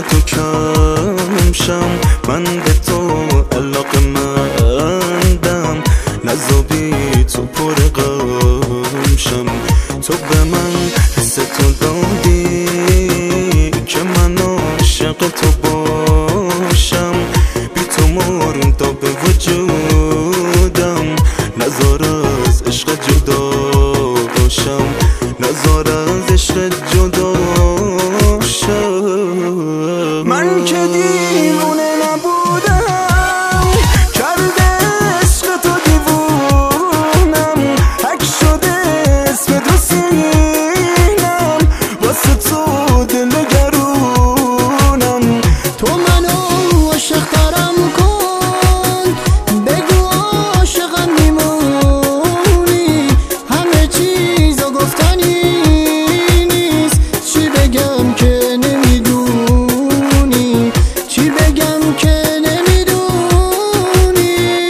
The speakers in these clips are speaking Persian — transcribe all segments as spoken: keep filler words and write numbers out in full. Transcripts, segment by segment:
تو کم شم، من به تو علاقه‌مندم، نذابی تو پر غم شم. تو به من حس تو دادی که من عاشق تو باشم، بی تو مردا به وجودم، نزار از عشق جدا شم، نزار از عشق جدا شم. من که دیوونه نبودم، کرده عشق تو دیوونم، حک شده اسم تو سینم، واسه تو دل نگرونم. تو منو عاشق ترم کن، بگو عاشقم میمونی، همه چیزو گفتنی نیست، چی بگم که نمیدونی، چی بگم که نمیدونی.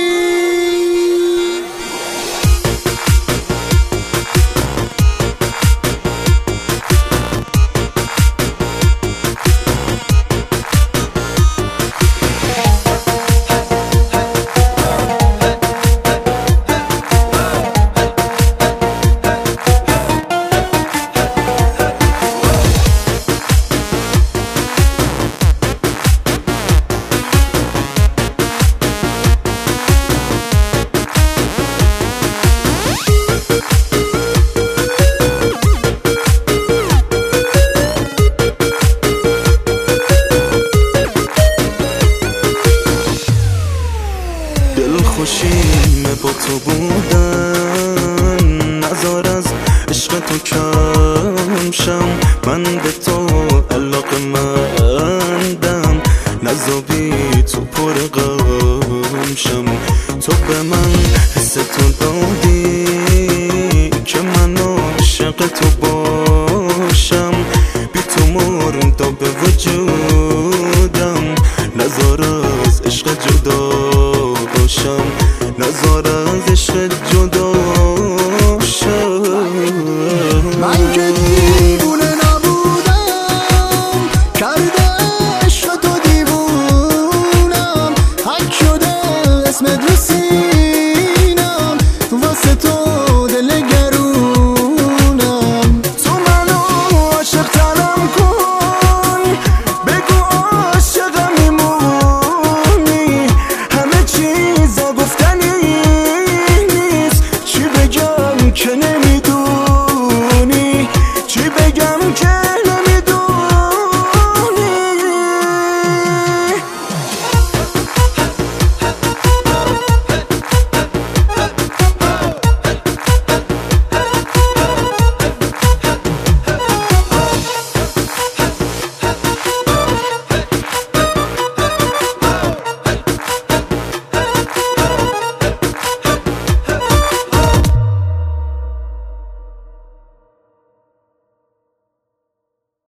خوشیمه با تو بودن، نزار از عشق تو کم شم، من به تو علاقه‌مندم، نذابی تو پر غم شم. تو به من حس تو دادی که من عاشق تو باشم، بی تو مردا به وجودم، نزار از عشق جدا شم، نزار